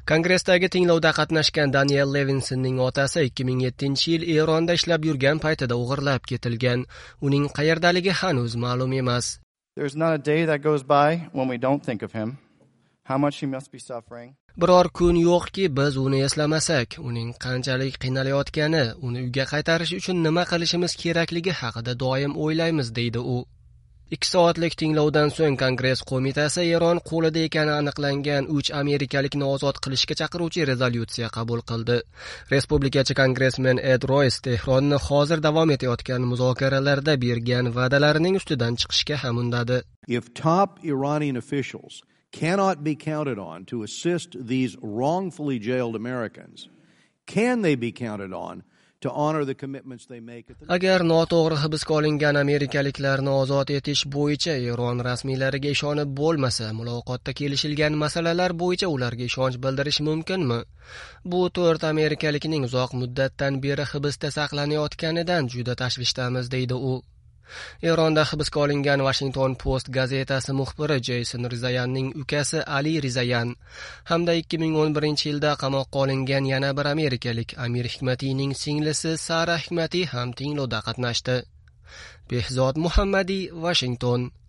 Kongressdagi tinglovda qatnashgan Daniel Levinsonning otasi 2007-yil Eronda ishlab yurgan paytida o'g'irlab ketilgan. Uning qayerdaligi hanuz ma'lum emas. There's not a day that goes by when we don't think of him. How much he must be suffering. Biror kun yo'qki, biz uni eslamasak, uning qanchalik qiynalayotgani, uni uyga qaytarish uchun nima qilishimiz kerakligi haqida doim o'ylaymiz, deydi u. 2 soatlik tinglovdan so'ng Kongress qo'mitasi Eron qo'lida ekani aniqlangan 3 amerikalikni ozod qilishga chaqiruvchi rezolyutsiya qabul qildi. Respublikachi kongressmen Ed Royce Tehronni hozir davom etayotgan muzokaralarda bergan va'dalarining ustidan chiqishga ham undadi. If top Iranian officials cannot be counted on to assist these wrongfully jailed Americans, can they be counted on to honor the commitments they make at the... Agar noto'g'ri hibsga olingan amerikaliklarni ozod etish bo'yicha Eron rasmiylariga ishonib bo'lmasa, muloqotda kelishilgan masalalar bo'yicha ularga ishonch bildirish mumkinmi? Bu 4 amerikalikning uzoq muddatdan beri hibsda saqlanayotganidan juda tashvishdamiz, deydi u. Eronda hibsga olingan Washington Post gazetasi muxbiri Jason Rizayanning ukasi Ali Rizayan hamda 2011-yilda qamoqqa olingan yana bir amerikalik Amir Hikmatiyning singlisi Sara Hikmatiy ham tinglovda qatnashdi. Behzod Muhammadi, Washington.